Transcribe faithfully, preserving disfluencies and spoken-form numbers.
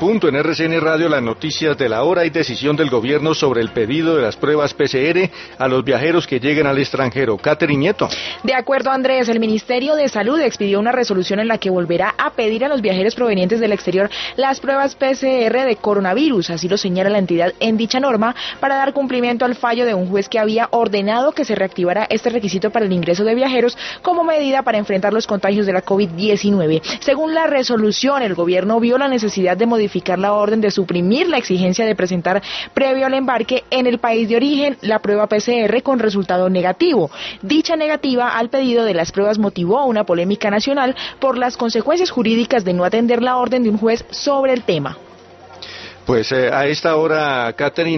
punto en R C N Radio, las noticias de la hora y decisión del gobierno sobre el pedido de las pruebas P C R a los viajeros que lleguen al extranjero. Catherine Nieto. De acuerdo, Andrés, el Ministerio de Salud expidió una resolución en la que volverá a pedir a los viajeros provenientes del exterior las pruebas P C R de coronavirus, así lo señala la entidad en dicha norma, para dar cumplimiento al fallo de un juez que había ordenado que se reactivara este requisito para el ingreso de viajeros como medida para enfrentar los contagios de la COVID diecinueve. Según la resolución, el gobierno vio la necesidad de modificar la orden de suprimir la exigencia de presentar previo al embarque en el país de origen la prueba P C R con resultado negativo. Dicha negativa al pedido de las pruebas motivó una polémica nacional por las consecuencias jurídicas de no atender la orden de un juez sobre el tema. Pues eh, a esta hora, Catherine.